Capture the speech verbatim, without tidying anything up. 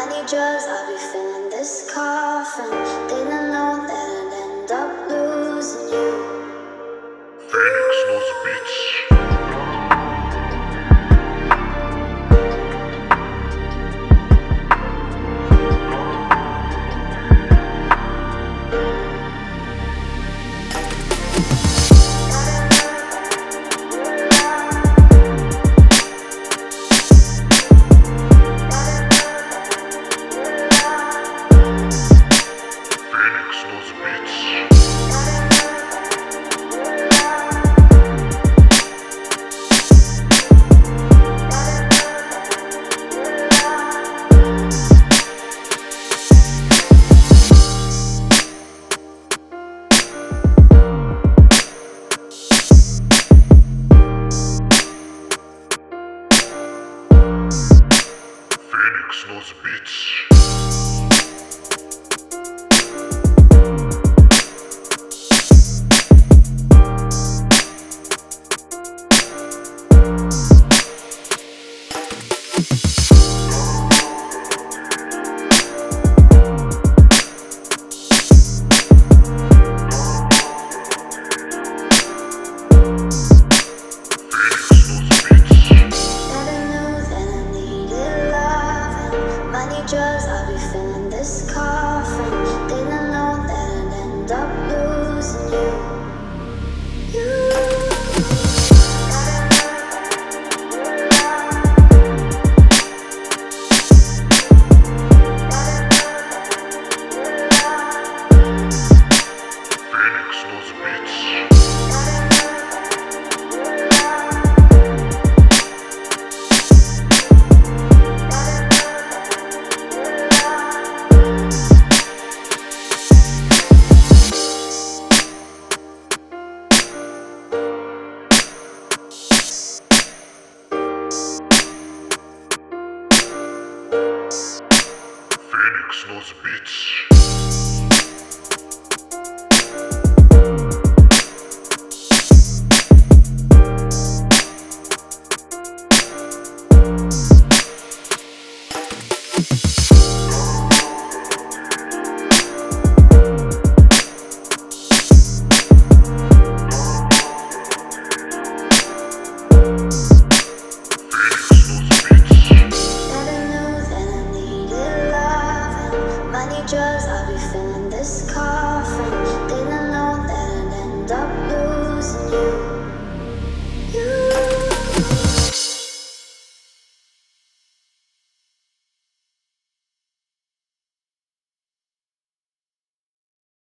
Money drugs, I'll be feeling this coffin. Didn't know that I'd end up losing you. Phoenix knows beats. Phoenix knows beats. Drugs, I'll be feeling this coffin. Didn't know that I'd end up losing you. You. Phoenix knows beats. Phoenix knows beats. Drugs, I'll be feeling